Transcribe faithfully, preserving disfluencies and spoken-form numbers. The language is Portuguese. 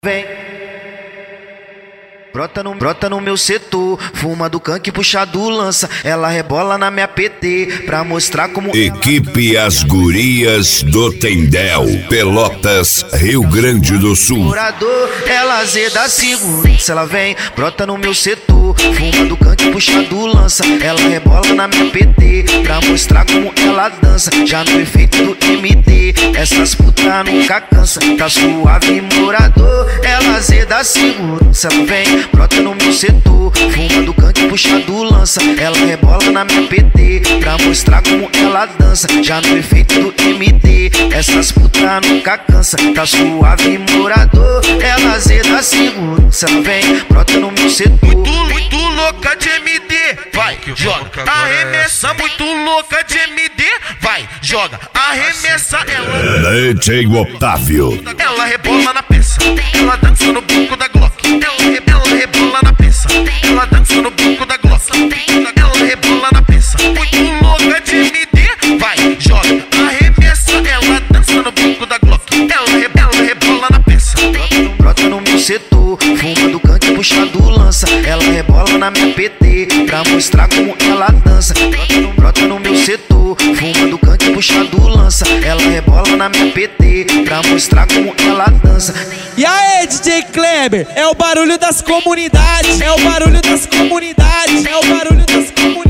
Vem, brota no, brota no meu setor, fuma do canque, puxa do lança, ela rebola na minha P T, pra mostrar como... Equipe As Gurias do Tendel, Pelotas, Rio Grande do Sul. Morador, ela zeda segurança, ela vem, brota no meu setor, fuma do canque, puxa do lança, ela rebola na minha P T, pra mostrar como ela dança, já no efeito do M D, essas putas nunca cansa, tá suave morador, ela zeda segurança, ela vem, brota no meu setor, fuma do canque, puxa do lança, ela rebola na minha P T, pra mostrar como ela dança, já no efeito do M D, essas putas nunca cansa, tá suave morador, ela zeda segurança, ela vem, brota no meu setor. Muito, muito louca de M D, vai, joga, arremessa, muito louca de M D, vai, joga, arremessa, ela... D J Otávio. Ela rebola na peça, ela dança no bico da Glock, ela, ela rebola na peça, ela dança no bico da Glock, ela rebola na peça, muito louca de M D, vai, joga, arremessa, ela dança no bico da Glock, ela, ela rebola na peça. Brota no meu setor, fuma do canque, puxa do lança, ela rebola na minha P T, pra mostrar como ela dança. Brota no, brota no meu setor, fuma do canque, puxa do lança, ela rebola na minha P T, pra mostrar como ela dança. E aí, D J Kleber, é o barulho das comunidades, é o barulho das comunidades, é o barulho das comunidades.